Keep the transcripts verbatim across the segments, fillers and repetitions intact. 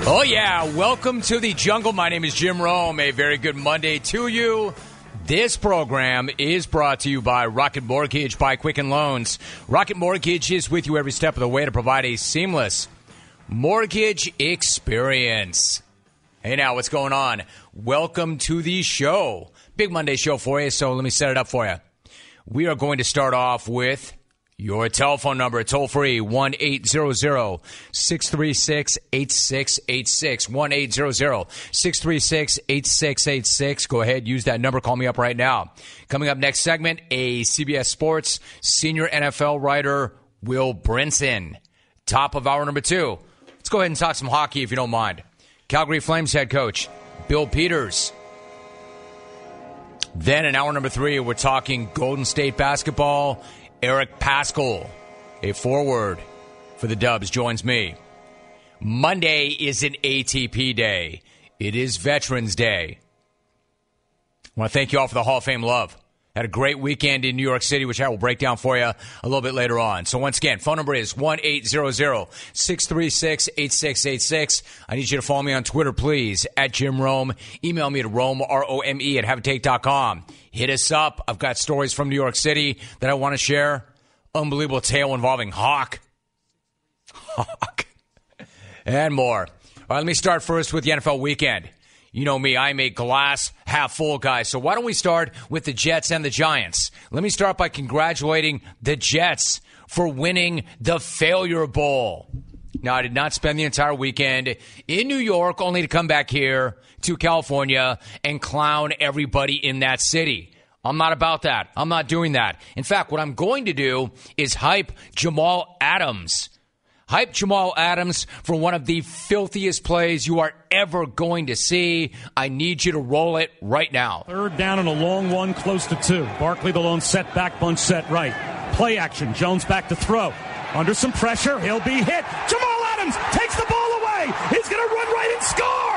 Oh, yeah. Welcome to the jungle. My name is Jim Rome. A very good Monday to you. This program is brought to you by Rocket Mortgage by Quicken Loans. Rocket Mortgage is with you every step of the way to provide a seamless mortgage experience. Hey, now, what's going on? Welcome to the show. Big Monday show for you, so let me set it up for you. We are going to start off with your telephone number, toll free, one eight hundred, six three six, eight six eight six, one eight hundred, six three six, eight six eight six. Go ahead, use that number, call me up right now. Coming up next segment, a C B S Sports senior N F L writer, Will Brinson. Top of hour number two. Let's go ahead and talk some hockey if you don't mind. Calgary Flames head coach, Bill Peters. Then in hour number three, we're talking Golden State basketball. Eric Paschall, a forward for the Dubs, joins me. Monday is an A T P day. It is Veterans Day. I want to thank you all for the Hall of Fame love. Had a great weekend in New York City, which I will break down for you a little bit later on. So once again, phone number is one eight hundred, six three six, eight six eight six. I need you to follow me on Twitter, please, at Jim Rome. Email me at Rome, R O M E, at have a take dot com. Hit us up. I've got stories from New York City that I want to share. Unbelievable tale involving Hawk. Hawk. And more. All right, let me start first with the N F L weekend. You know me, I'm a glass half full guy. So why don't we start with the Jets and the Giants? Let me start by congratulating the Jets for winning the Failure Bowl. Now, I did not spend the entire weekend in New York only to come back here to California and clown everybody in that city. I'm not about that. I'm not doing that. In fact, what I'm going to do is hype Jamal Adams. Hype Jamal Adams for one of the filthiest plays you are ever going to see. I need you to roll it right now. Third down and a long one, close to two. Barkley the lone set back, bunch set right. Play action. Jones back to throw. Under some pressure, he'll be hit. Jamal Adams takes the ball away. He's going to run right and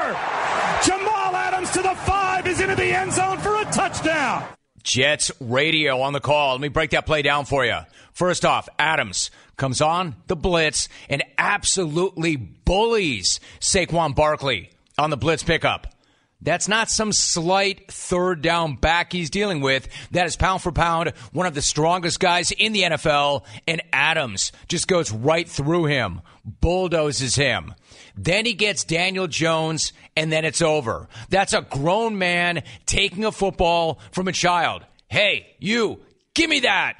score. Jamal Adams to the five is into the end zone for a touchdown. Jets radio on the call. Let me break that play down for you. First off, Adams comes on the blitz and absolutely bullies Saquon Barkley on the blitz pickup. That's not some slight third down back he's dealing with. That is pound for pound one of the strongest guys in the N F L, and Adams just goes right through him, bulldozes him. Then he gets Daniel Jones, and then it's over. That's a grown man taking a football from a child. Hey, you, give me that.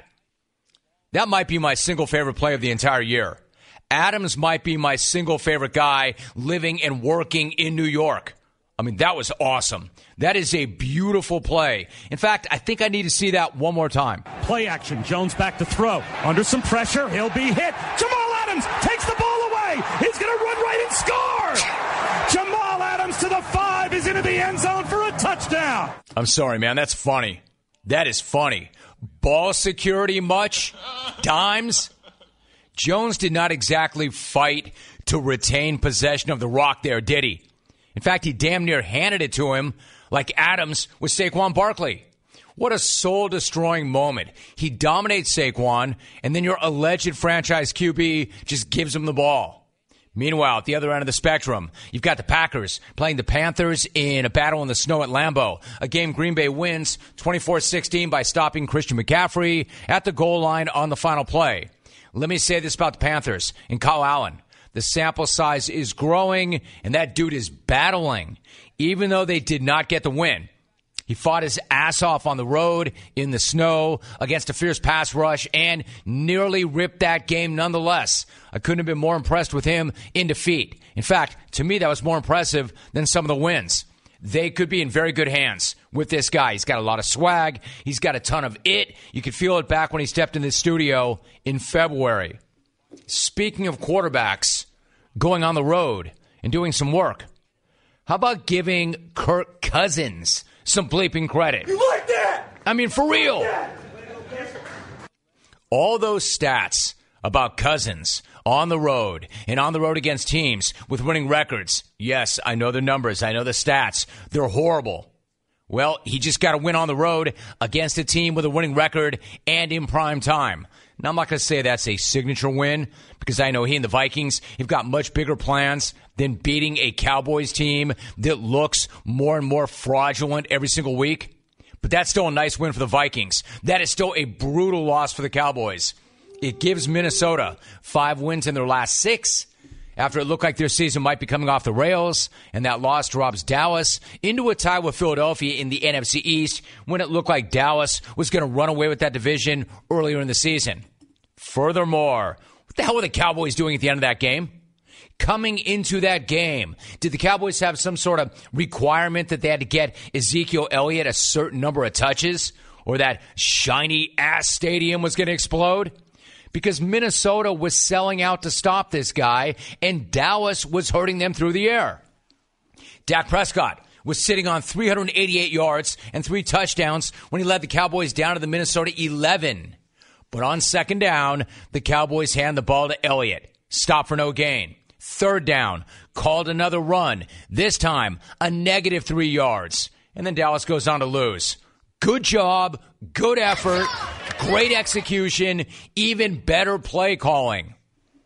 That might be my single favorite play of the entire year. Adams might be my single favorite guy living and working in New York. I mean, that was awesome. That is a beautiful play. In fact, I think I need to see that one more time. Play action. Jones back to throw. Under some pressure, he'll be hit. Jamal Adams takes the ball away. He's going to run right and score. Jamal Adams to the five is into the end zone for a touchdown. I'm sorry, man. That's funny. That is funny. Ball security much? Dimes? Jones did not exactly fight to retain possession of the rock there, did he? In fact, he damn near handed it to him like Adams with Saquon Barkley. What a soul-destroying moment. He dominates Saquon, and then your alleged franchise Q B just gives him the ball. Meanwhile, at the other end of the spectrum, you've got the Packers playing the Panthers in a battle in the snow at Lambeau, a game Green Bay wins twenty-four sixteen by stopping Christian McCaffrey at the goal line on the final play. Let me say this about the Panthers and Kyle Allen. The sample size is growing, and that dude is battling, even though they did not get the win. He fought his ass off on the road in the snow against a fierce pass rush and nearly ripped that game nonetheless. I couldn't have been more impressed with him in defeat. In fact, to me, that was more impressive than some of the wins. They could be in very good hands with this guy. He's got a lot of swag. He's got a ton of it. You could feel it back when he stepped in the studio in February. Speaking of quarterbacks going on the road and doing some work, how about giving Kirk Cousins some bleeping credit? You like that? I mean, for real. Like All those stats about Cousins on the road and on the road against teams with winning records. Yes, I know the numbers. I know the stats. They're horrible. Well, he just got to win on the road against a team with a winning record and in prime time. Now, I'm not going to say that's a signature win because I know he and the Vikings have got much bigger plans than beating a Cowboys team that looks more and more fraudulent every single week. But that's still a nice win for the Vikings. That is still a brutal loss for the Cowboys. It gives Minnesota five wins in their last six after it looked like their season might be coming off the rails, and that loss drops Dallas into a tie with Philadelphia in the N F C East when it looked like Dallas was going to run away with that division earlier in the season. Furthermore, what the hell were the Cowboys doing at the end of that game? Coming into that game, did the Cowboys have some sort of requirement that they had to get Ezekiel Elliott a certain number of touches, or that shiny-ass stadium was going to explode? Because Minnesota was selling out to stop this guy, and Dallas was hurting them through the air. Dak Prescott was sitting on three hundred eighty-eight yards and three touchdowns when he led the Cowboys down to the Minnesota eleven. But on second down, the Cowboys hand the ball to Elliott. Stop for no gain. Third down, called another run. This time, a negative three yards. And then Dallas goes on to lose. Good job, good effort, great execution, even better play calling.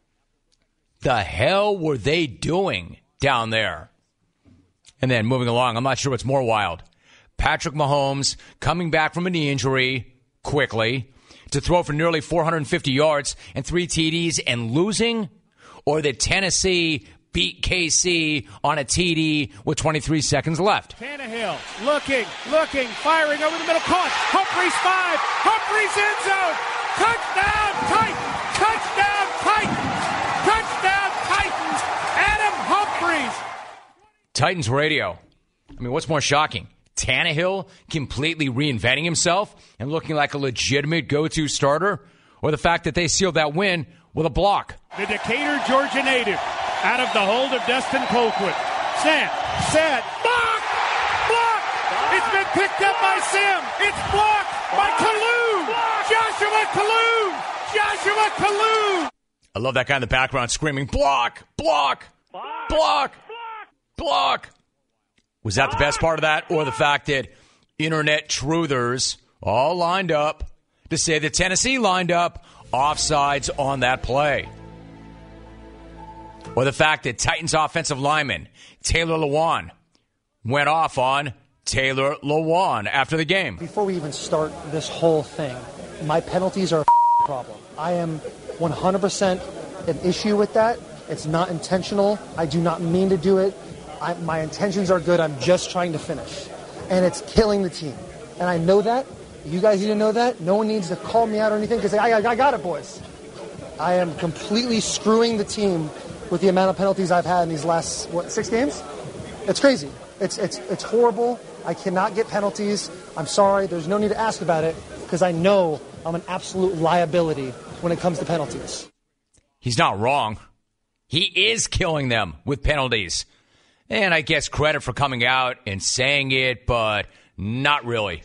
The hell were they doing down there? And then moving along, I'm not sure what's more wild. Patrick Mahomes coming back from a knee injury quickly to throw for nearly four hundred fifty yards and three T Ds and losing, or that Tennessee beat K C on a T D with twenty-three seconds left. Tannehill looking, looking, firing over the middle, caught. Humphreys five, Humphreys end zone, touchdown Titans, touchdown Titans, touchdown Titans, Adam Humphreys. Titans radio. I mean, what's more shocking? Tannehill completely reinventing himself and looking like a legitimate go-to starter, or the fact that they sealed that win with a block? The Decatur, Georgia native, out of the hold of Dustin Colquitt. Snap, set, block, block. It's been picked up by Sim. It's blocked by Kalu. Joshua Kalu. Joshua Kalu. I love that guy in the background screaming, block, block, block, block, block. Was that the best part of that, or the fact that internet truthers all lined up to say that Tennessee lined up offsides on that play? Or the fact that Titans offensive lineman Taylor Lewan went off on Taylor Lewan after the game? Before we even start this whole thing, my penalties are a problem. I am one hundred percent an issue with that. It's not intentional. I do not mean to do it. I, my intentions are good. I'm just trying to finish. And it's killing the team. And I know that. You guys need to know that. No one needs to call me out or anything because I, I, I got it, boys. I am completely screwing the team with the amount of penalties I've had in these last, what, six games? It's crazy. It's, it's, it's horrible. I cannot get penalties. I'm sorry. There's no need to ask about it because I know I'm an absolute liability when it comes to penalties. He's not wrong. He is killing them with penalties. And I guess credit for coming out and saying it, but not really.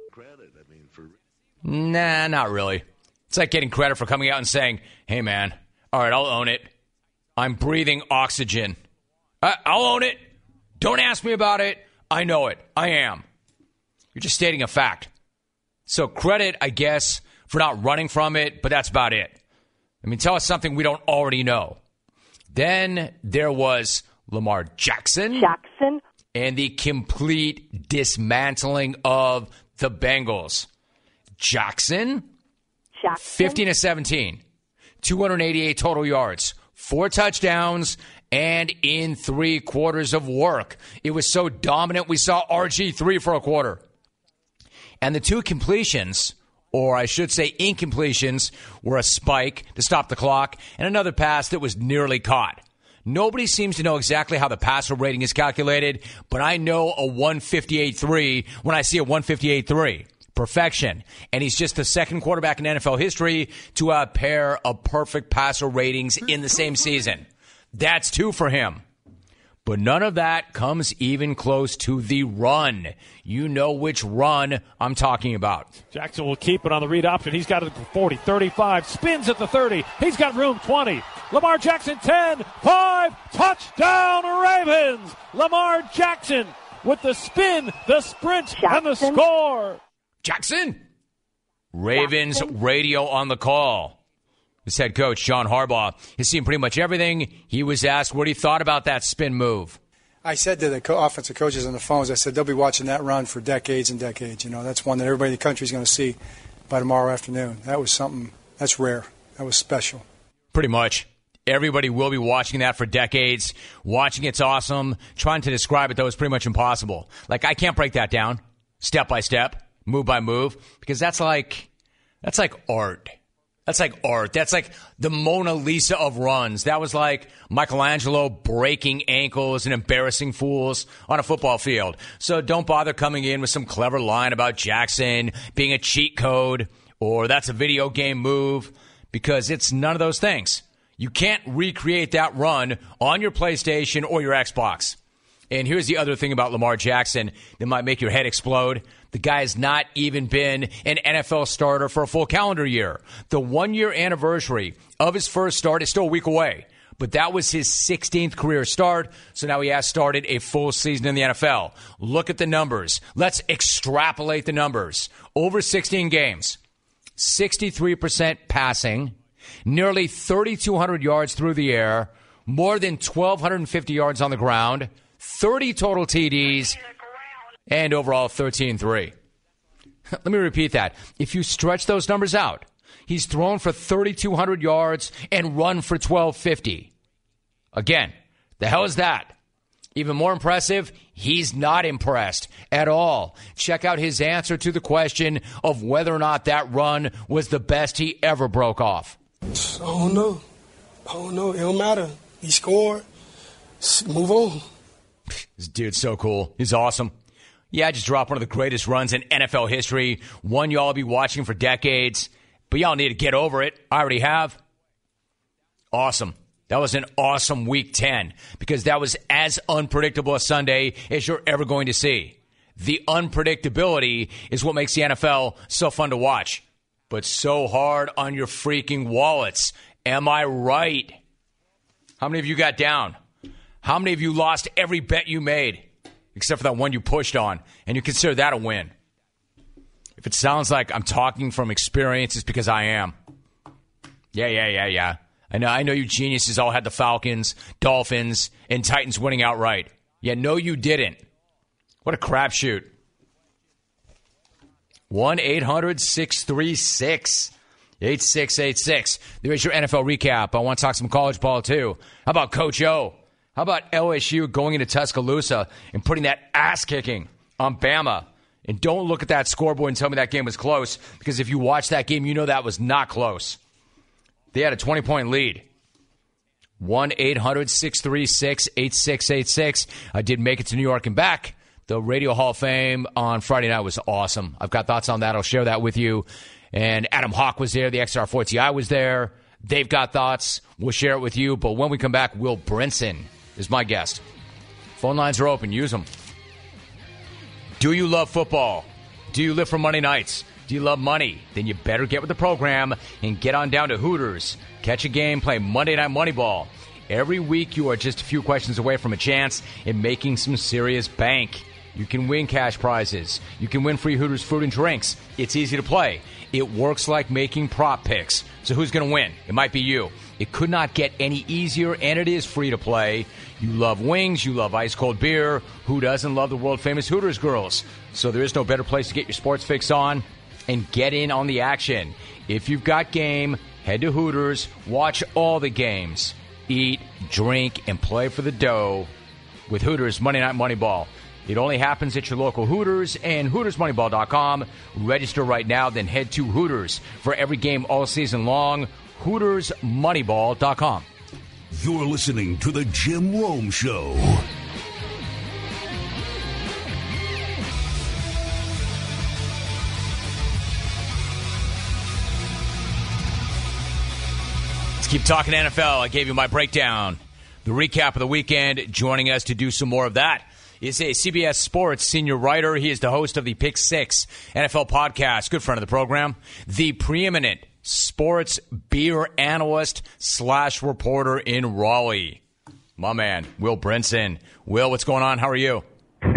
Nah, not really. It's like getting credit for coming out and saying, hey, man, all right, I'll own it. I'm breathing oxygen. I- I'll own it. Don't ask me about it. I know it. I am. You're just stating a fact. So credit, I guess, for not running from it, but that's about it. I mean, tell us something we don't already know. Then there was Lamar Jackson. Jackson. And the complete dismantling of the Bengals. Jackson, Jackson. fifteen to seventeen, two hundred eighty-eight total yards, four touchdowns, and in three quarters of work. It was so dominant, we saw R G three for a quarter. And the two completions, or I should say incompletions, were a spike to stop the clock and another pass that was nearly caught. Nobody seems to know exactly how the passer rating is calculated, but I know a one fifty-eight three when I see a one fifty-eight three. Perfection. And he's just the second quarterback in N F L history to have a pair of perfect passer ratings in the same season. That's two for him. But none of that comes even close to the run. You know which run I'm talking about. Jackson will keep it on the read option. He's got it at the forty, thirty-five, spins at the thirty. He's got room, twenty. Lamar Jackson, ten, five, touchdown Ravens. Lamar Jackson with the spin, the sprint, Jackson. and the score. Jackson. Ravens radio on the call. His head coach, John Harbaugh, has seen pretty much everything. He was asked what he thought about that spin move. I said to the co- offensive coaches on the phones, I said, they'll be watching that run for decades and decades. You know, that's one that everybody in the country is going to see by tomorrow afternoon. That was something, that's rare. That was special. Pretty much. Everybody will be watching that for decades. Watching it's awesome. Trying to describe it, though, is pretty much impossible. Like, I can't break that down step by step, move by move, because that's like, that's like art. That's like art. That's like the Mona Lisa of runs. That was like Michelangelo breaking ankles and embarrassing fools on a football field. So don't bother coming in with some clever line about Jackson being a cheat code or that's a video game move, because it's none of those things. You can't recreate that run on your PlayStation or your Xbox. And here's the other thing about Lamar Jackson that might make your head explode. The guy has not even been an N F L starter for a full calendar year. The one-year anniversary of his first start is still a week away. But that was his sixteenth career start, so now he has started a full season in the N F L. Look at the numbers. Let's extrapolate the numbers. Over sixteen games, sixty-three percent passing, nearly thirty-two hundred yards through the air, more than twelve fifty yards on the ground, thirty total T Ds, and overall thirteen three. Let me repeat that. If you stretch those numbers out, he's thrown for thirty-two hundred yards and run for twelve fifty. Again, the hell is that? Even more impressive, he's not impressed at all. Check out his answer to the question of whether or not that run was the best he ever broke off. I don't know. I don't know. It don't matter. He scored. Move on. This dude's so cool. He's awesome. Yeah, I just dropped one of the greatest runs in N F L history. One y'all will be watching for decades. But y'all need to get over it. I already have. Awesome. That was an awesome week ten, because that was as unpredictable a Sunday as you're ever going to see. The unpredictability is what makes the N F L so fun to watch, but so hard on your freaking wallets. Am I right? How many of you got down? How many of you lost every bet you made, except for that one you pushed on, and you consider that a win? If it sounds like I'm talking from experience, it's because I am. Yeah, yeah, yeah, yeah. I know, I know you geniuses all had the Falcons, Dolphins, and Titans winning outright. Yeah, no, you didn't. What a crapshoot. one eight hundred six three six eight six eight six. There's your N F L recap. I want to talk some college ball, too. How about Coach O? How about L S U going into Tuscaloosa and putting that ass-kicking on Bama? And don't look at that scoreboard and tell me that game was close, because if you watch that game, you know that was not close. They had a twenty-point lead. one eight hundred six three six eight six eight six. I did make it to New York and back. The Radio Hall of Fame on Friday night was awesome. I've got thoughts on that. I'll share that with you. And Adam Hawk was there. The X R four T I was there. They've got thoughts. We'll share it with you. But when we come back, Will Brinson is my guest. Phone lines are open. Use them. Do you love football? Do you live for Monday nights? Do you love money? Then you better get with the program and get on down to Hooters. Catch a game, play Monday Night Moneyball. Every week you are just a few questions away from a chance in making some serious bank. You can win cash prizes. You can win free Hooters food and drinks. It's easy to play. It works like making prop picks. So who's going to win? It might be you. It could not get any easier, and it is free to play. You love wings. You love ice-cold beer. Who doesn't love the world-famous Hooters girls? So there is no better place to get your sports fix on and get in on the action. If you've got game, head to Hooters, watch all the games, eat, drink, and play for the dough with Hooters Monday Night Moneyball. It only happens at your local Hooters and Hooters Moneyball dot com. Register right now, then head to Hooters for every game all season long. Hooters Moneyball dot com. You're listening to The Jim Rome Show. Let's keep talking N F L. I gave you my breakdown, the recap of the weekend. Joining us to do some more of that is a C B S Sports senior writer. He is the host of the Pick Six N F L podcast, good friend of the program, the preeminent sports beer analyst slash reporter in Raleigh. My man, Will Brinson. Will, what's going on? How are you?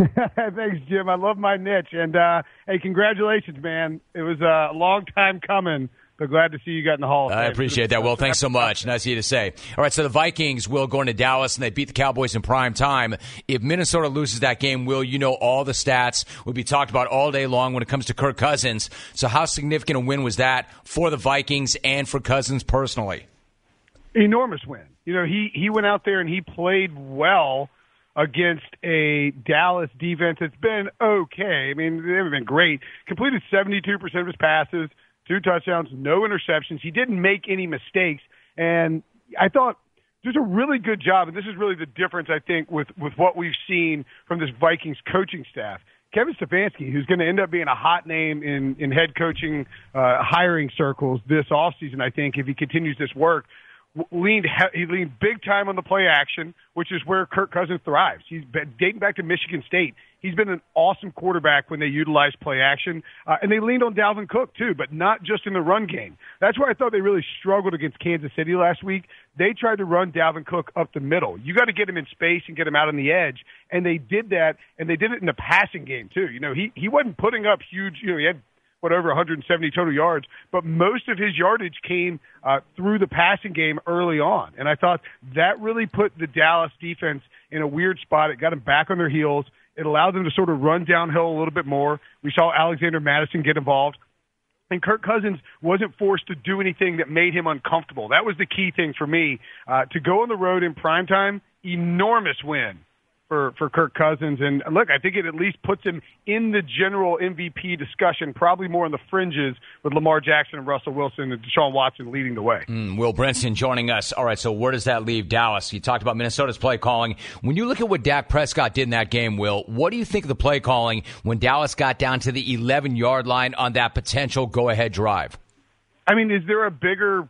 Thanks, Jim. I love my niche. And, uh, hey, congratulations, man. It was a long time coming. So glad to see you got in the Hall of Fame. I appreciate that, Will. Thanks so much. Nice of you to say. All right, so the Vikings will go into Dallas, and they beat the Cowboys in prime time. If Minnesota loses that game, Will, you know all the stats will be talked about all day long when it comes to Kirk Cousins. So how significant a win was that for the Vikings and for Cousins personally? Enormous win. You know, he, he went out there and he played well against a Dallas defense that's been okay. I mean, they haven't been great. Completed seventy-two percent of his passes, two touchdowns, no interceptions. He didn't make any mistakes. And I thought there's a really good job, and this is really the difference, I think, with, with what we've seen from this Vikings coaching staff. Kevin Stefanski, who's going to end up being a hot name in, in head coaching uh, hiring circles this offseason, I think, if he continues this work, leaned he leaned big time on the play action, which is where Kirk Cousins thrives. He's been dating back to Michigan State. He's been an awesome quarterback when they utilize play action, uh, and they leaned on Dalvin Cook too, but not just in the run game. That's why I thought they really struggled against Kansas City last week. They tried to run Dalvin Cook up the middle. You got to get him in space and get him out on the edge, and they did that, and they did it in the passing game too. You know, he he wasn't putting up huge. You know, he had what, over one hundred seventy total yards, but most of his yardage came uh, through the passing game early on. And I thought that really put the Dallas defense in a weird spot. It got them back on their heels. It allowed them to sort of run downhill a little bit more. We saw Alexander Mattison get involved. And Kirk Cousins wasn't forced to do anything that made him uncomfortable. That was the key thing for me. Uh, to go on the road in primetime, enormous win for, for Kirk Cousins. And look, I think it at least puts him in the general M V P discussion, probably more on the fringes with Lamar Jackson and Russell Wilson and Deshaun Watson leading the way. Mm, Will Brinson joining us. All right, so where does that leave Dallas? You talked about Minnesota's play calling. When you look at what Dak Prescott did in that game, Will, what do you think of the play calling when Dallas got down to the eleven-yard line on that potential go-ahead drive? I mean, is there a bigger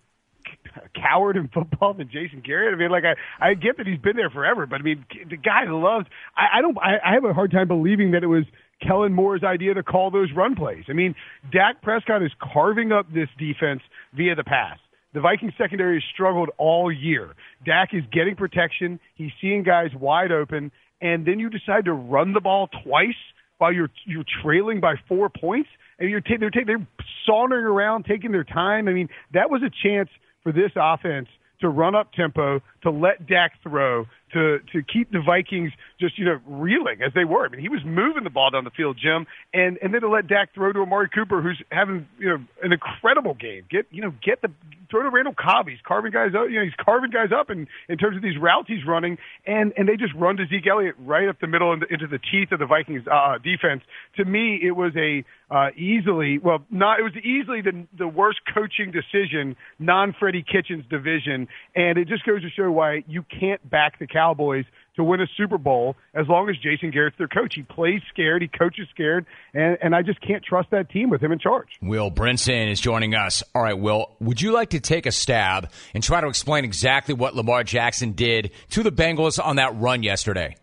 coward in football than Jason Garrett? I mean, like, I, I get that he's been there forever, but I mean, the guy loves, I, I don't, I, I have a hard time believing that it was Kellen Moore's idea to call those run plays. I mean, Dak Prescott is carving up this defense via the pass. The Vikings secondary has struggled all year. Dak is getting protection. He's seeing guys wide open, and then you decide to run the ball twice while you're, you're trailing by four points, and you're ta- they're, ta- they're sauntering around, taking their time. I mean, that was a chance for this offense to run up tempo, to let Dak throw, to to keep the Vikings just, you know, reeling as they were. I mean, he was moving the ball down the field, Jim, and and then to let Dak throw to Amari Cooper, who's having, you know, an incredible game. Get you know get the throw to Randall Cobb. He's carving guys up. You know, he's carving guys up in, in terms of these routes he's running, and and they just run to Zeke Elliott right up the middle into, into the teeth of the Vikings uh, defense. To me, it was a uh, easily well not it was easily the the worst coaching decision non Freddie Kitchens division, and it just goes to show why you can't back the Cowboys to win a Super Bowl as long as Jason Garrett's their coach. He plays scared, he coaches scared, and, and I just can't trust that team with him in charge. Will Brinson is joining us. All right, Will, would you like to take a stab and try to explain exactly what Lamar Jackson did to the Bengals on that run yesterday?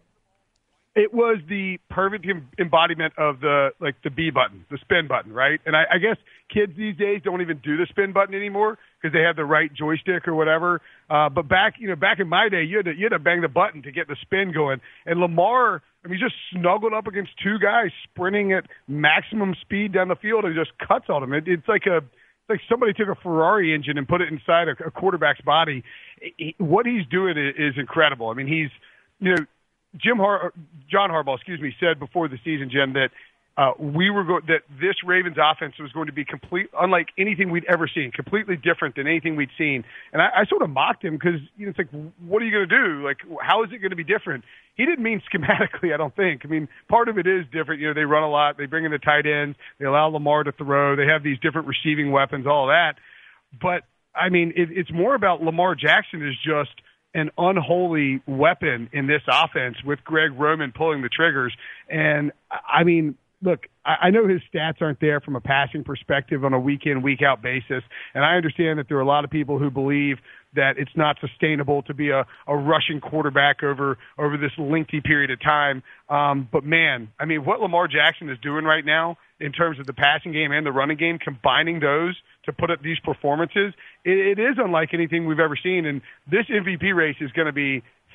It was the perfect embodiment of the like the B button, the spin button, right? And I, I guess kids these days don't even do the spin button anymore because they have the right joystick or whatever. Uh, but back, you know, back in my day, you had to you had to bang the button to get the spin going. And Lamar, I mean, just snuggled up against two guys sprinting at maximum speed down the field and just cuts on them. It, it's like a It's like somebody took a Ferrari engine and put it inside a, a quarterback's body. He, what he's doing is, is incredible. I mean, he's, you know, Jim Har- John Harbaugh, excuse me, said before the season, Jim, that uh, we were go- that this Ravens offense was going to be complete, unlike anything we'd ever seen, completely different than anything we'd seen. And I, I sort of mocked him because, you know, it's like, what are you going to do? Like, how is it going to be different? He didn't mean schematically, I don't think. I mean, part of it is different. You know, they run a lot. They bring in the tight ends. They allow Lamar to throw. They have these different receiving weapons, all of that. But, I mean, it, it's more about Lamar Jackson is just an unholy weapon in this offense with Greg Roman pulling the triggers. And, I mean, look, I know his stats aren't there from a passing perspective on a week-in, week-out basis, and I understand that there are a lot of people who believe that it's not sustainable to be a, a rushing quarterback over over this lengthy period of time. Um, but, man, I mean, what Lamar Jackson is doing right now in terms of the passing game and the running game, combining those to put up these performances, it, it is unlike anything we've ever seen. And this M V P race is going to be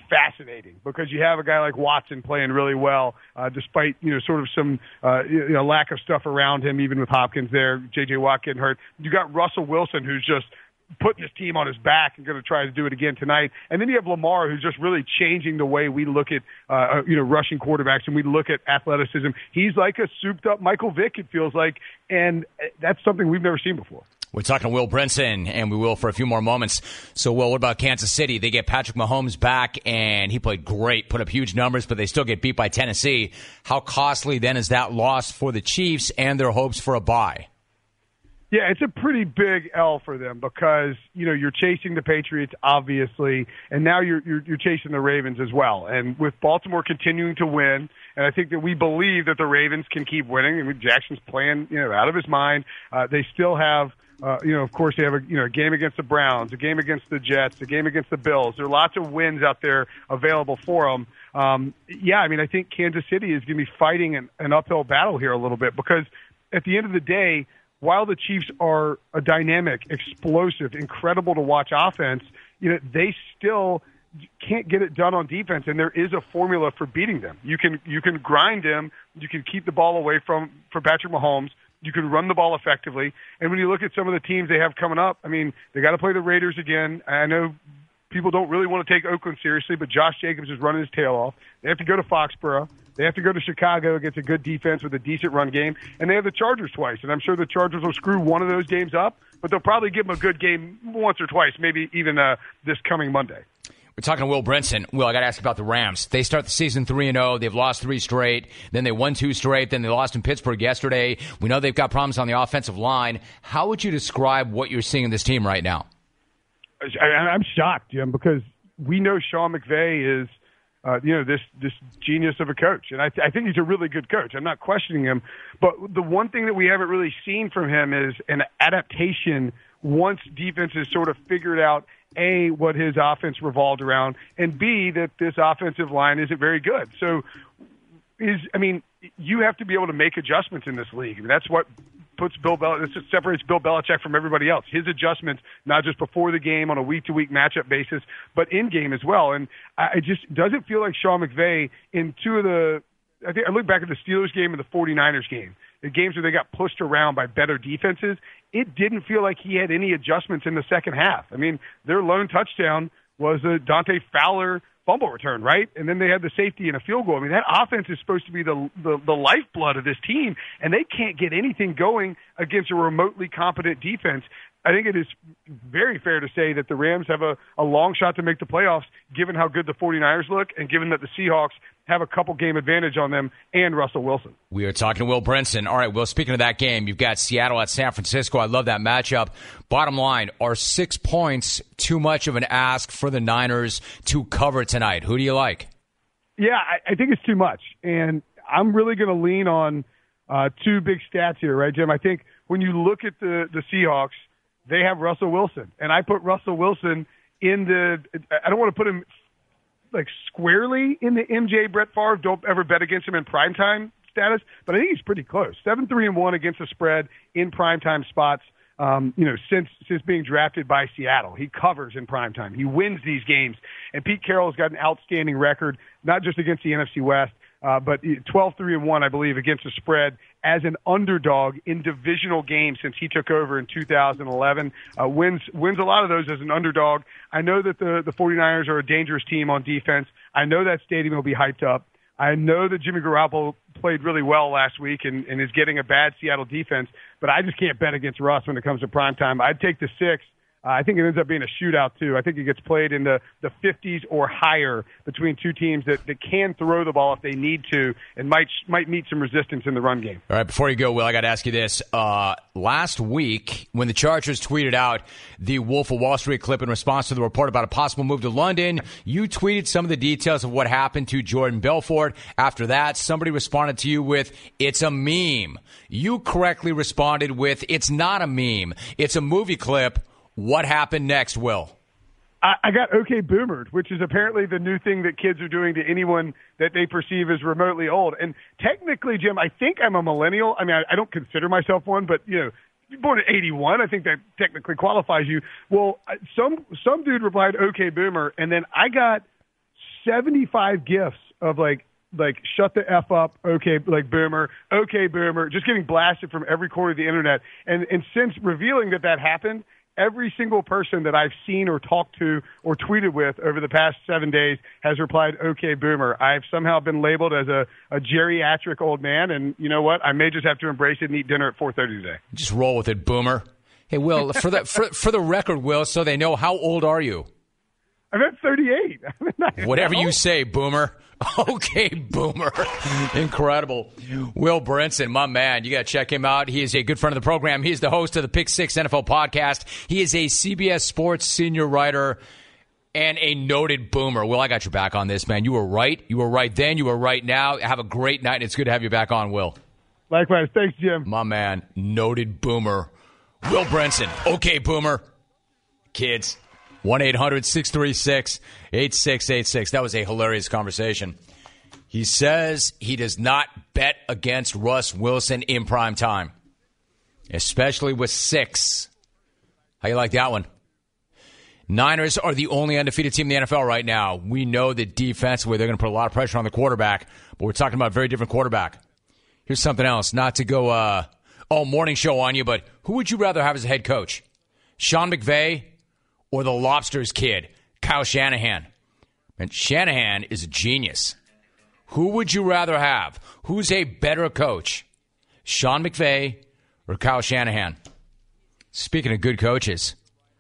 fascinating because you have a guy like Watson playing really well, uh, despite, you know, sort of some uh, you know, lack of stuff around him, even with Hopkins there, J J Watt getting hurt. You got Russell Wilson, who's just putting his team on his back and going to try to do it again tonight. And then you have Lamar, who's just really changing the way we look at, uh, you know, rushing quarterbacks and we look at athleticism. He's like a souped-up Michael Vick, it feels like, and that's something we've never seen before. We're talking to Will Brinson, and we will for a few more moments. So, Will, what about Kansas City? They get Patrick Mahomes back, and he played great, put up huge numbers, but they still get beat by Tennessee. How costly, then, is that loss for the Chiefs and their hopes for a bye? Yeah, it's a pretty big L for them because, you know, you're chasing the Patriots, obviously, and now you're, you're you're chasing the Ravens as well. And with Baltimore continuing to win, and I think that we believe that the Ravens can keep winning. I mean, Jackson's playing, you know, out of his mind. Uh, they still have, uh, you know, of course, they have a you know a game against the Browns, a game against the Jets, a game against the Bills. There are lots of wins out there available for them. Um, yeah, I mean, I think Kansas City is going to be fighting an, an uphill battle here a little bit because at the end of the day, while the Chiefs are a dynamic, explosive, incredible to watch offense, you know, they still can't get it done on defense, and there is a formula for beating them. You can you can grind them, you can keep the ball away from for Patrick Mahomes, you can run the ball effectively, and when you look at some of the teams they have coming up, I mean, they got to play the Raiders again. I know people don't really want to take Oakland seriously, but Josh Jacobs is running his tail off. They have to go to Foxborough. They have to go to Chicago against a good defense with a decent run game, and they have the Chargers twice. And I'm sure the Chargers will screw one of those games up, but they'll probably give them a good game once or twice, maybe even uh, this coming Monday. We're talking to Will Brinson. Will, I got to ask about the Rams. They start the season three and oh. They've lost three straight. Then they won two straight. Then they lost in Pittsburgh yesterday. We know they've got problems on the offensive line. How would you describe what you're seeing in this team right now? I, I'm shocked, Jim, because we know Sean McVay is, uh, you know, this this genius of a coach, and I, th- I think he's a really good coach. I'm not questioning him, but the one thing that we haven't really seen from him is an adaptation once defenses sort of figured out A, what his offense revolved around, and B, that this offensive line isn't very good. So, is I mean, you have to be able to make adjustments in this league. I mean, that's what puts Bill Bel- this separates Bill Belichick from everybody else. His adjustments, not just before the game on a week-to-week matchup basis, but in game as well. And I, it just doesn't feel like Sean McVay in two of the. I think I look back at the Steelers game and the forty-niners game, the games where they got pushed around by better defenses. It didn't feel like he had any adjustments in the second half. I mean, their lone touchdown was a Dante Fowler fumble return, right? And then they had the safety and a field goal. I mean, that offense is supposed to be the, the the lifeblood of this team, and they can't get anything going against a remotely competent defense. I think it is very fair to say that the Rams have a, a long shot to make the playoffs, given how good the forty-niners look and given that the Seahawks have a couple game advantage on them and Russell Wilson. We are talking to Will Brinson. All right, Will, speaking of that game, you've got Seattle at San Francisco. I love that matchup. Bottom line, are six points too much of an ask for the Niners to cover tonight? Who do you like? Yeah, I, I think it's too much. And I'm really going to lean on uh, two big stats here, right, Jim? I think when you look at the, the Seahawks, they have Russell Wilson. And I put Russell Wilson in the – I don't want to put him – like squarely in the M J Brett Favre, don't ever bet against him in primetime status, but I think he's pretty close. Seven three and one against the spread in primetime spots. Um, you know, since since being drafted by Seattle, he covers in primetime. He wins these games, and Pete Carroll's got an outstanding record, not just against the N F C West, uh, but twelve three and one, I believe, against the spread as an underdog in divisional games since he took over in two thousand eleven. Uh, wins wins a lot of those as an underdog. I know that the, the forty-niners are a dangerous team on defense. I know that stadium will be hyped up. I know that Jimmy Garoppolo played really well last week and, and is getting a bad Seattle defense, but I just can't bet against Russ when it comes to primetime. I'd take the six. Uh, I think it ends up being a shootout, too. I think it gets played in the, the fifties or higher between two teams that, that can throw the ball if they need to and might might meet some resistance in the run game. All right, before you go, Will, I got to ask you this. Uh, last week, when the Chargers tweeted out the Wolf of Wall Street clip in response to the report about a possible move to London, you tweeted some of the details of what happened to Jordan Belfort. After that, somebody responded to you with, it's a meme. You correctly responded with, it's not a meme. It's a movie clip. What happened next, Will? I, I got okay boomered, which is apparently the new thing that kids are doing to anyone that they perceive as remotely old. And technically, Jim, I think I'm a millennial. I mean, I, I don't consider myself one, but, you know, born in eighty-one, I think that technically qualifies you. Well, some some dude replied, okay, boomer, and then I got seventy-five gifs of like like shut the F up, okay, like Boomer, okay, Boomer, just getting blasted from every corner of the internet. And and since revealing that that happened, every single person that I've seen or talked to or tweeted with over the past seven days has replied, okay, Boomer. I've somehow been labeled as a, a geriatric old man, and you know what? I may just have to embrace it and eat dinner at four thirty today. Just roll with it, Boomer. Hey, Will, for the for, for the record, Will, so they know, how old are you? I'm at thirty-eight. Whatever you say, Boomer. Okay, Boomer. Incredible. Will Brinson, my man. You got to check him out. He is a good friend of the program. He is the host of the Pick Six N F L podcast. He is a C B S Sports senior writer and a noted boomer. Will, I got your back on this, man. You were right. You were right then. You were right now. Have a great night, and it's good to have you back on, Will. Likewise. Thanks, Jim. My man, noted boomer. Will Brinson. Okay, Boomer. Kids. one eight hundred six three six eight six eight six. That was a hilarious conversation. He says he does not bet against Russ Wilson in prime time, especially with six. How you like that one? Niners are the only undefeated team in the N F L right now. We know that defensively they're going to put a lot of pressure on the quarterback, but we're talking about a very different quarterback. Here's something else, not to go uh, all morning show on you, but who would you rather have as a head coach? Sean McVay or the Lobsters kid, Kyle Shanahan? And Shanahan is a genius. Who would you rather have? Who's a better coach, Sean McVay or Kyle Shanahan? Speaking of good coaches,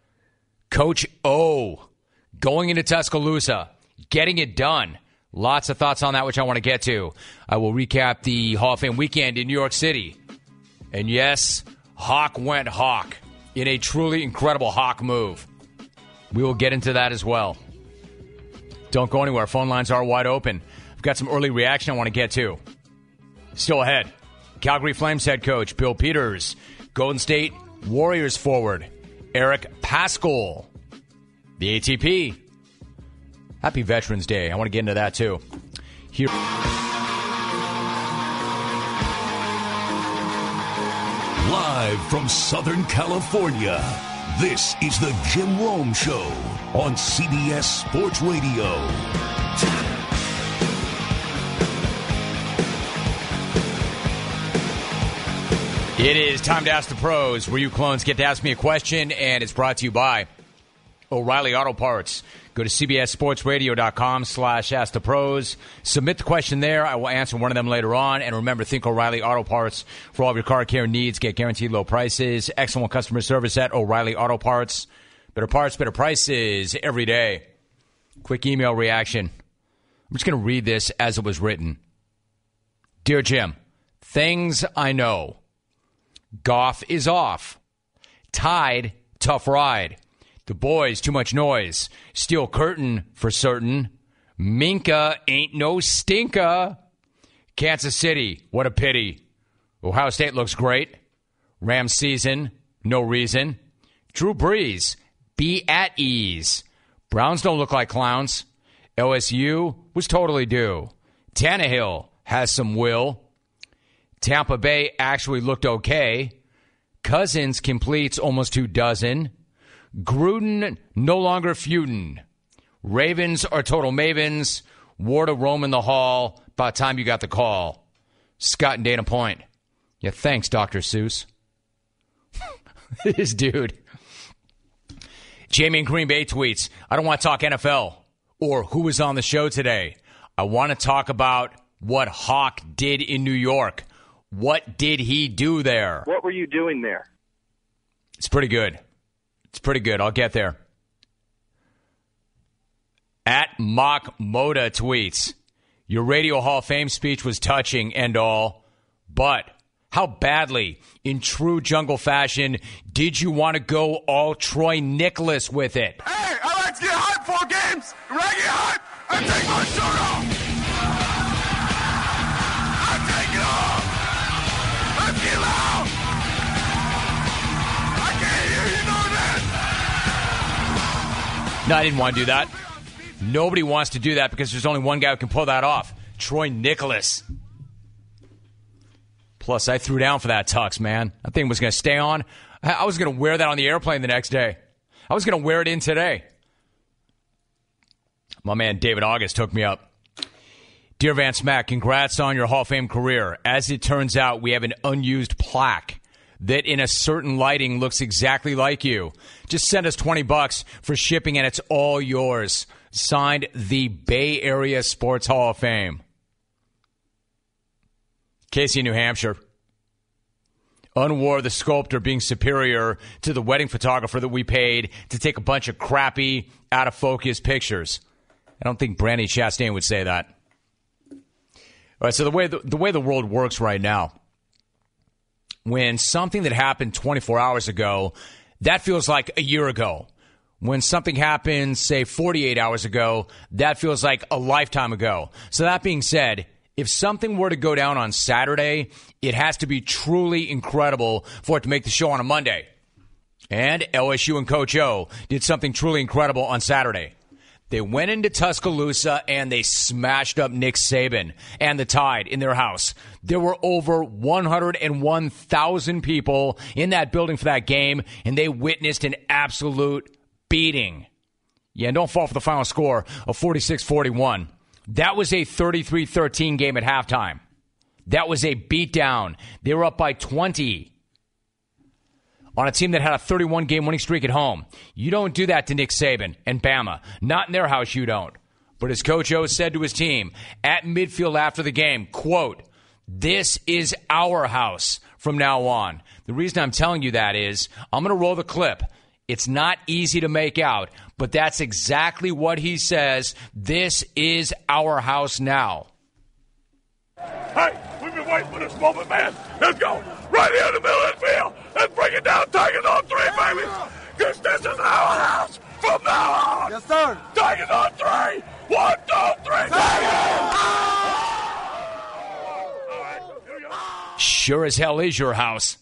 Coach O going into Tuscaloosa, getting it done. Lots of thoughts on that, which I want to get to. I will recap the Hall of Fame weekend in New York City. And yes, Hawk went Hawk in a truly incredible Hawk move. We will get into that as well. Don't go anywhere. Phone lines are wide open. I've got some early reaction I want to get to. Still ahead, Calgary Flames head coach Bill Peters, Golden State Warriors forward Eric Paschall, the A T P. Happy Veterans Day. I want to get into that too. Here. Live from Southern California, this is the Jim Rome Show on C B S Sports Radio. It is time to ask the pros, where you clones get to ask me a question, and it's brought to you by O'Reilly Auto Parts. Go to cbssportsradio.com slash ask the pros. Submit the question there. I will answer one of them later on. And remember, think O'Reilly Auto Parts for all of your car care needs. Get guaranteed low prices. Excellent customer service at O'Reilly Auto Parts. Better parts, better prices every day. Quick email reaction. I'm just going to read this as it was written. Dear Jim, things I know. Goff is off. Tide, tough ride. The boys, too much noise. Steel curtain for certain. Minka ain't no stinker. Kansas City, what a pity. Ohio State looks great. Rams season, no reason. Drew Brees, be at ease. Browns don't look like clowns. L S U was totally due. Tannehill has some will. Tampa Bay actually looked okay. Cousins completes almost two dozen. Gruden no longer feuding. Ravens are total mavens. War to Rome in the hall. About time you got the call. Scott and Dana Point. Yeah, thanks, Doctor Seuss. This dude. Jamie in Green Bay tweets, I don't want to talk N F L or who was on the show today. I want to talk about what Hawk did in New York. What did he do there? What were you doing there? It's pretty good. It's pretty good. I'll get there. At Mock Moda tweets, your Radio Hall of Fame speech was touching and all, but how badly, in true jungle fashion, did you want to go all Troy Nicholas with it? Hey, I like to get hyped for games. When I get hyped, I take my shirt off. I take it off. Let's get loud. I can't hear you know that. No, I didn't want to do that. Nobody wants to do that because there's only one guy who can pull that off. Troy Nicholas. Plus, I threw down for that tux, man. That thing was going to stay on. I was going to wear that on the airplane the next day. I was going to wear it in today. My man David August hooked me up. Dear Vance Mack, congrats on your Hall of Fame career. As it turns out, we have an unused plaque that in a certain lighting looks exactly like you. Just send us twenty bucks for shipping and it's all yours. Signed, the Bay Area Sports Hall of Fame. Casey, New Hampshire. Unwar the sculptor being superior to the wedding photographer that we paid to take a bunch of crappy, out-of-focus pictures. I don't think Brandy Chastain would say that. All right, so the way the, the way the world works right now, when something that happened twenty-four hours ago, that feels like a year ago. When something happens, say, forty-eight hours ago, that feels like a lifetime ago. So that being said, if something were to go down on Saturday, it has to be truly incredible for it to make the show on a Monday. And L S U and Coach O did something truly incredible on Saturday. They went into Tuscaloosa and they smashed up Nick Saban and the Tide in their house. There were over one hundred one thousand people in that building for that game, and they witnessed an absolute beating. Yeah, and don't fall for the final score of forty-six forty-one. That was a thirty-three thirteen game at halftime. That was a beatdown. They were up by twenty on a team that had a thirty-one game winning streak at home. You don't do that to Nick Saban and Bama. Not in their house, you don't. But as Coach O said to his team at midfield after the game, quote, "This is our house from now on." The reason I'm telling you that is I'm going to roll the clip. It's not easy to make out, but that's exactly what he says. This is our house now. Hey, we've been waiting for this moment, man. Let's go. Right here in the middle of the field. Let's bring it down. Tigers on three, baby. Because this is our house from now on. Yes, sir. Tigers on three. One, two, three. Tigers! Sure as hell is your house.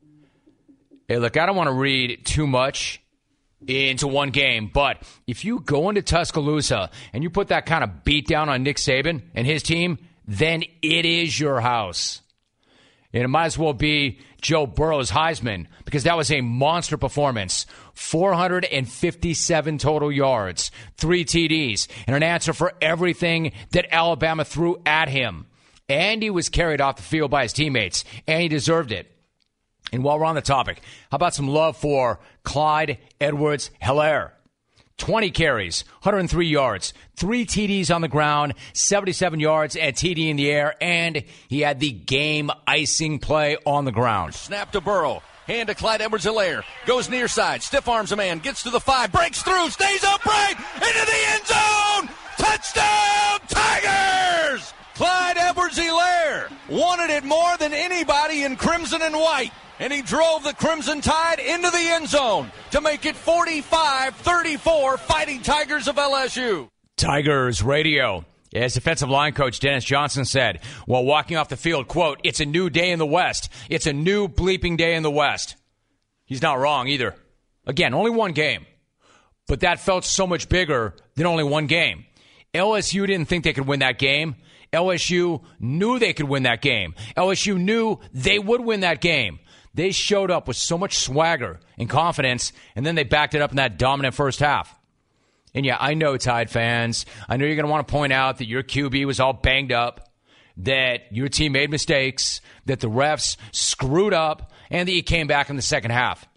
Hey, look, I don't want to read too much into one game, but if you go into Tuscaloosa and you put that kind of beat down on Nick Saban and his team, then it is your house. And it might as well be Joe Burrow's Heisman, because that was a monster performance. four hundred fifty-seven total yards, three T Ds, and an answer for everything that Alabama threw at him. And he was carried off the field by his teammates, and he deserved it. And while we're on the topic, how about some love for Clyde Edwards-Helaire? twenty carries, one hundred three yards, three T Ds on the ground, seventy-seven yards and T D in the air, and he had the game-icing play on the ground. Snap to Burrow. Hand to Clyde Edwards-Helaire. Goes near side. Stiff arms a man. Gets to the five. Breaks through. Stays upright. Into the end zone. Touchdown, Tigers! Clyde Edwards-Helaire wanted it more than anybody in crimson and white. And he drove the Crimson Tide into the end zone to make it forty-five thirty-four, Fighting Tigers of L S U. Tigers radio. As defensive line coach Dennis Johnson said while walking off the field, quote, "It's a new day in the West. It's a new bleeping day in the West." He's not wrong either. Again, only one game. But that felt so much bigger than only one game. L S U didn't think they could win that game. L S U knew they could win that game. L S U knew they would win that game. They showed up with so much swagger and confidence, and then they backed it up in that dominant first half. And yeah, I know, Tide fans, I know you're going to want to point out that your Q B was all banged up, that your team made mistakes, that the refs screwed up, and that you came back in the second half.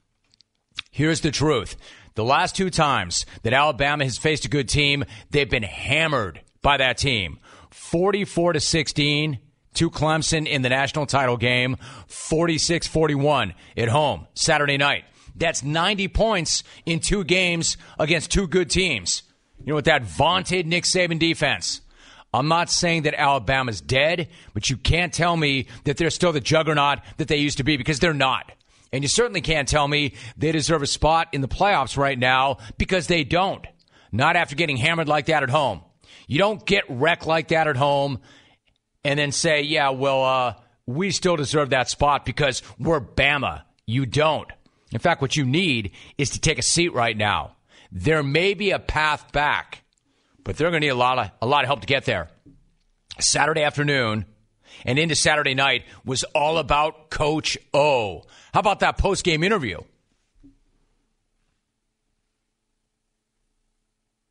Here's the truth. The last two times that Alabama has faced a good team, they've been hammered by that team. forty-four to sixteen to Clemson in the national title game, forty-six forty-one at home Saturday night. That's ninety points in two games against two good teams. You know, with that vaunted Nick Saban defense. I'm not saying that Alabama's dead, but you can't tell me that they're still the juggernaut that they used to be, because they're not. And you certainly can't tell me they deserve a spot in the playoffs right now, because they don't. Not after getting hammered like that at home. You don't get wrecked like that at home and then say, yeah, well, uh, we still deserve that spot because we're Bama. You don't. In fact, what you need is to take a seat right now. There may be a path back, but they're going to need a lot of a lot of help to get there. Saturday afternoon and into Saturday night was all about Coach O. How about that post-game interview?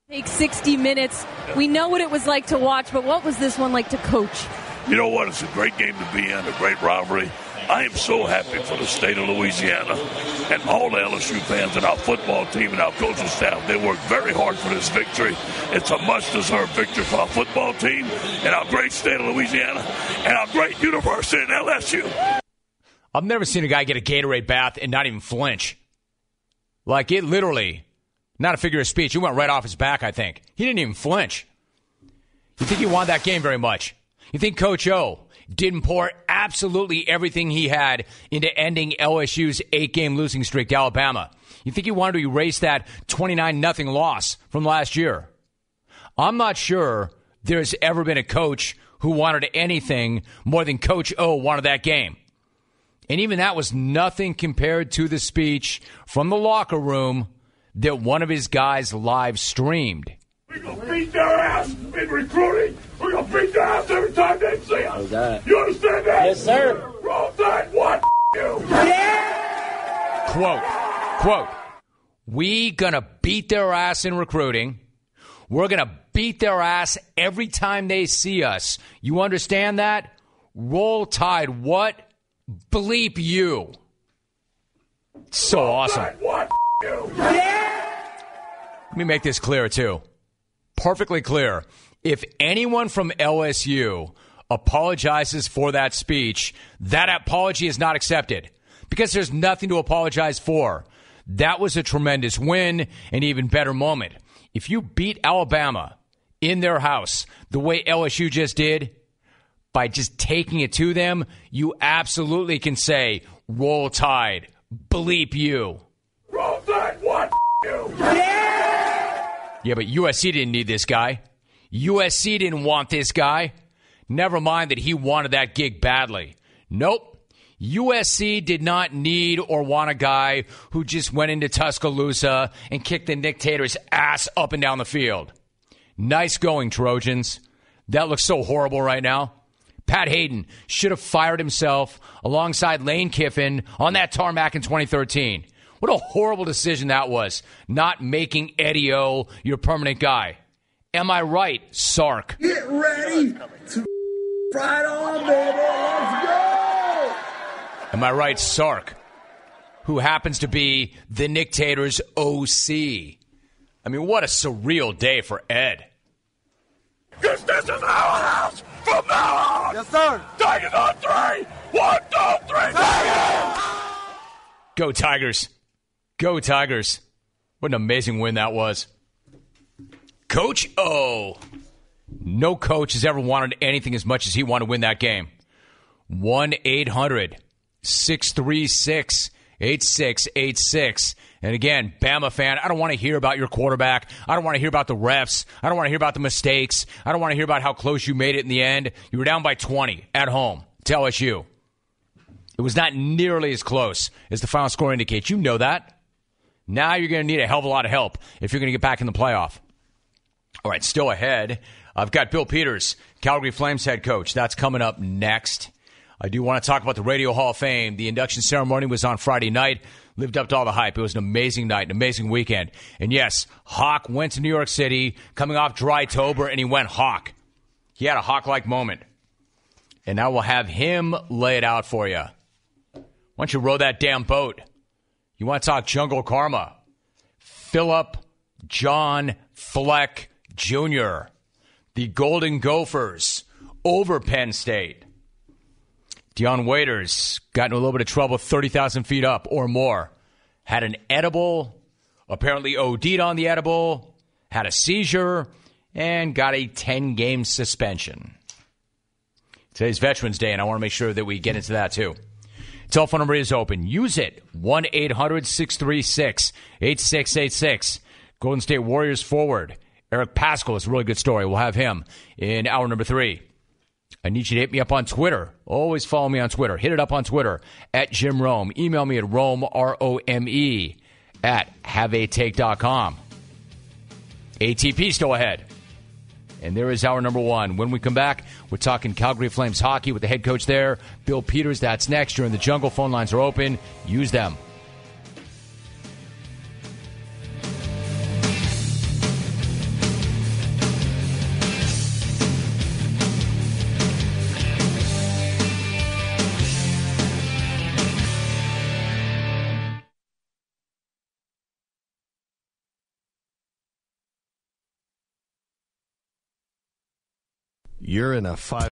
Take sixty minutes. We know what it was like to watch, but what was this one like to coach? You know what? It's a great game to be in, a great rivalry. I am so happy for the state of Louisiana and all the L S U fans and our football team and our coaching staff. They worked very hard for this victory. It's a much-deserved victory for our football team and our great state of Louisiana and our great university in L S U. I've never seen a guy get a Gatorade bath and not even flinch. Like, it literally, not a figure of speech, he went right off his back, I think. He didn't even flinch. You think he won that game very much? You think Coach O didn't pour absolutely everything he had into ending L S U's eight-game losing streak to Alabama? You think he wanted to erase that twenty-nine nothing loss from last year? I'm not sure there's ever been a coach who wanted anything more than Coach O wanted that game. And even that was nothing compared to the speech from the locker room that one of his guys live streamed. We're going to beat their ass in recruiting. We're going to beat their ass every time they see us. That. You understand that? Yes, sir. Roll Tide, what you? Yeah! Quote, quote, we gonna beat their ass in recruiting. We're gonna beat their ass every time they see us. You understand that? Roll Tide, what? Bleep you. So Roll awesome. Tide, what you? Yeah! Let me make this clear, too. Perfectly clear. If anyone from L S U apologizes for that speech, that apology is not accepted because there's nothing to apologize for. That was a tremendous win, an even better moment. If you beat Alabama in their house the way L S U just did, by just taking it to them, you absolutely can say, Roll Tide, bleep you. Roll Tide, what you? Yeah! Yeah, but U S C didn't need this guy. U S C didn't want this guy. Never mind that he wanted that gig badly. Nope. U S C did not need or want a guy who just went into Tuscaloosa and kicked the Nick Tator's ass up and down the field. Nice going, Trojans. That looks so horrible right now. Pat Hayden should have fired himself alongside Lane Kiffin on that tarmac in twenty thirteen. What a horrible decision that was, not making Eddie O your permanent guy. Am I right, Sark? Get ready to fight on, baby. Let's go! Am I right, Sark, who happens to be the Nick Tator's O C? I mean, what a surreal day for Ed. Because this is our house from now on. Yes, sir. Tigers on three. One, two, three. Tigers! Go Tigers. Go Tigers. What an amazing win that was. Coach O. No coach has ever wanted anything as much as he wanted to win that game. one eight hundred six three six eight six eight six. And again, Bama fan, I don't want to hear about your quarterback. I don't want to hear about the refs. I don't want to hear about the mistakes. I don't want to hear about how close you made it in the end. You were down by twenty at home to L S U. It was not nearly as close as the final score indicates. You know that. Now you're going to need a hell of a lot of help if you're going to get back in the playoff. All right, still ahead, I've got Bill Peters, Calgary Flames head coach. That's coming up next. I do want to talk about the Radio Hall of Fame. The induction ceremony was on Friday night. Lived up to all the hype. It was an amazing night, an amazing weekend. And yes, Hawk went to New York City, coming off Dry-tober, and he went Hawk. He had a Hawk-like moment. And now we'll have him lay it out for you. Why don't you row that damn boat? You want to talk jungle karma? Philip John Fleck Junior, the Golden Gophers over Penn State. Dion Waiters got into a little bit of trouble thirty thousand feet up or more. Had an edible, apparently O D'd on the edible, had a seizure, and got a ten-game suspension. Today's Veterans Day, and I want to make sure that we get into that too. Telephone number is open. Use it. one eight hundred six three six eight six eight six. Golden State Warriors forward Eric Paschal is a really good story. We'll have him in hour number three. I need you to hit me up on Twitter. Always follow me on Twitter. Hit it up on Twitter at Jim Rome. Email me at Rome, R O M E, at have a take dot com. A T P still ahead. And there is hour number one. When we come back, we're talking Calgary Flames hockey with the head coach there, Bill Peters. That's next. You're in the jungle. Phone lines are open. Use them. you're in a five.